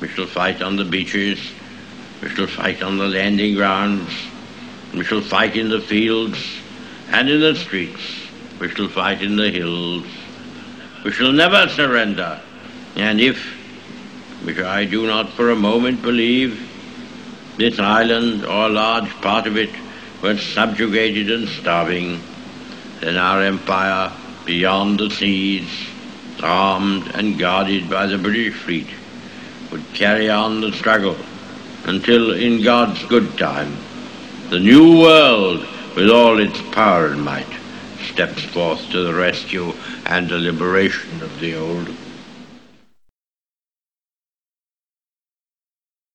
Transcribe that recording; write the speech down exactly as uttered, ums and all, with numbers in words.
We shall fight on the beaches. We shall fight on the landing grounds. We shall fight in the fields and in the streets. We shall fight in the hills. We shall never surrender. And if, which I do not for a moment believe, this island or a large part of it were subjugated and starving, then our empire beyond the seas, armed and guarded by the British fleet, would carry on the struggle until, in God's good time, the new world, with all its power and might, steps forth to the rescue and the liberation of the old.